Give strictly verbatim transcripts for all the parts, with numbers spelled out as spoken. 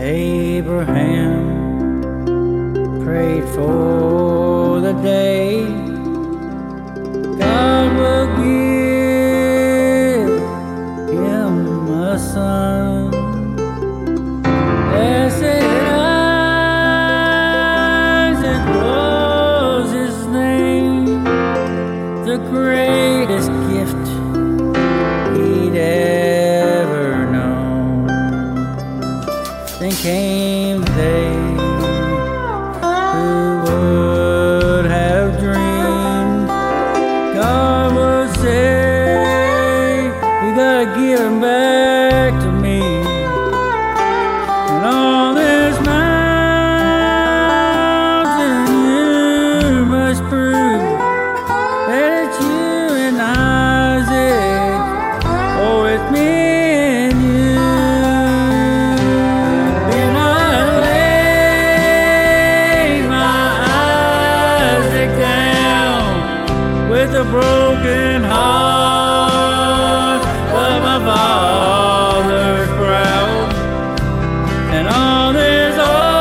Abraham prayed for the day God will give him a son. Blessed Isaac was his name, the greatest gift he'd ever known. Then came the day who would have dreamed God would say, you gotta give him back to me. And on this mountain you must prove that it's you and Isaac, oh, it's me and you. Then I laid my Isaac down with a broken heart of my father's proud. And on this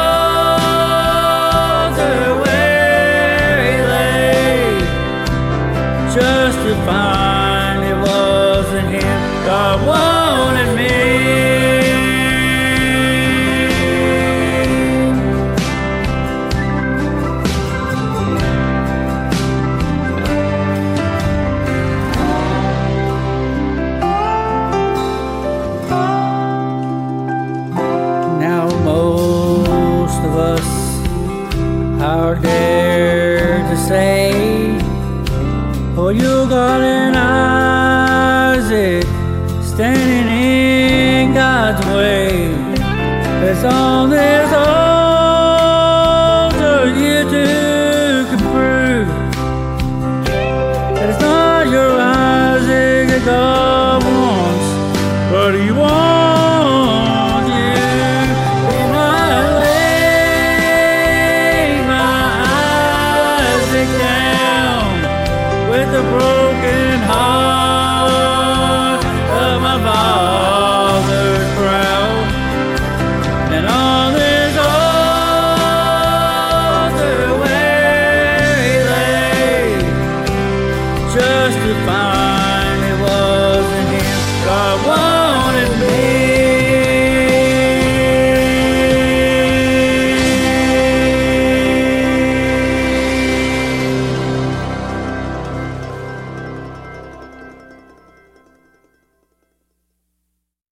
altar where he lay, just to find it wasn't him God wanted me. Now most of us are dare to say, oh, you got an Isaac standing in God's way. That's on this altar you too can prove that it's not your Isaac that God wants, but he wants you. And I lay my Isaac down with a broken heart of my father's proud. And on